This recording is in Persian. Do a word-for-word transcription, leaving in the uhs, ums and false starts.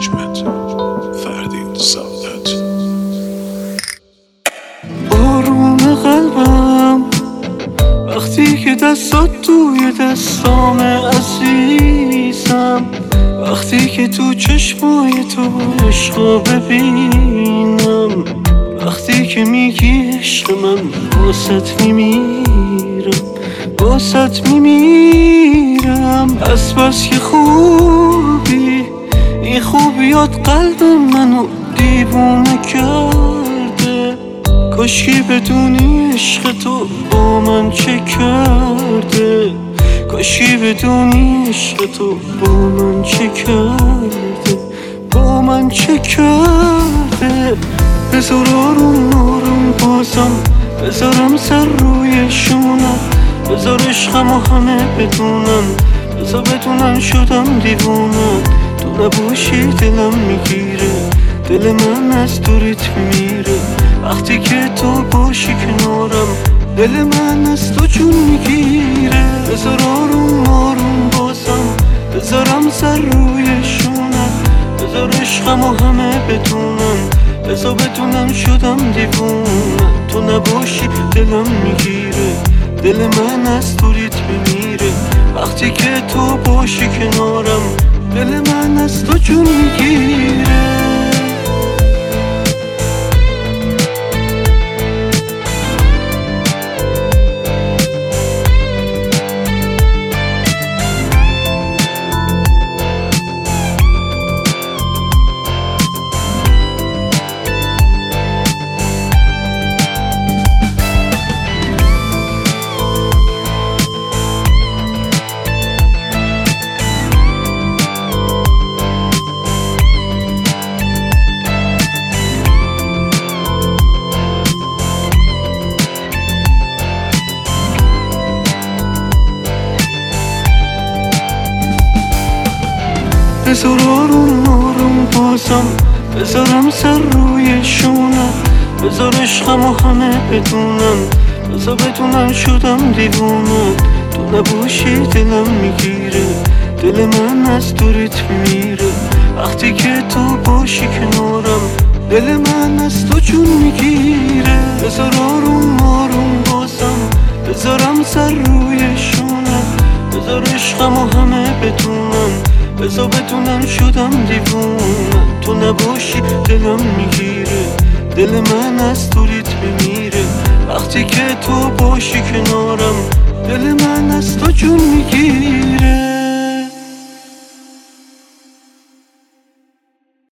حجمت، فردین سعادت. آروم قلبم وقتی که دستات توی دستام عزیزم، وقتی که تو چشمای تو عشقا ببینم، وقتی که میگی عشق من واسط میمیرم، واسط میمیرم. از بس که خوبی، این خوبیات قلب منو دیوونه کرده. کاشکی بدونی عشق تو با من چه کرده، کاشکی بدونی عشق تو با من چه کرده، با من چه کرده. بذار آروم آروم بازم بذارم سر روی شونم، بذار عشقمو همه بدونن، بذار بدونن شدم دیوونه. تو نباشی دلم میگیره، دل من از دوریت میمیره. وقتی که تو باشی کنارم، دل من از تو جون میگیره. بذار آروم آروم بازم بذارم سر روی شونم، بذار عشقمو همه بدونن، بذار بدونن شدم دیوونه. تو نباشی دلم میگیره، دل من از دوریت میمیره. وقتی که تو باشی کنارم، دل من از تو جون میگیره. بذار آروم آروم بازم بذارم سر روی شونم، بذار عشقمو همه بدونن، بذار بدونن شدم دیوونه. تو نباشی دلم میگیره، دل من از دوریت میمیره. وقتی که تو باشی کنارم، دل من از تو جون میگیره. بذار آروم آروم بازم بذارم سر روی شونم، بذار عشقمو همه بدونن، بذار بدونن شدم دیوونه. تو نباشی دلم میگیره، دل من از دوریت میمیره. وقتی که تو باشی کنارم، دل من از تو جون میگیره.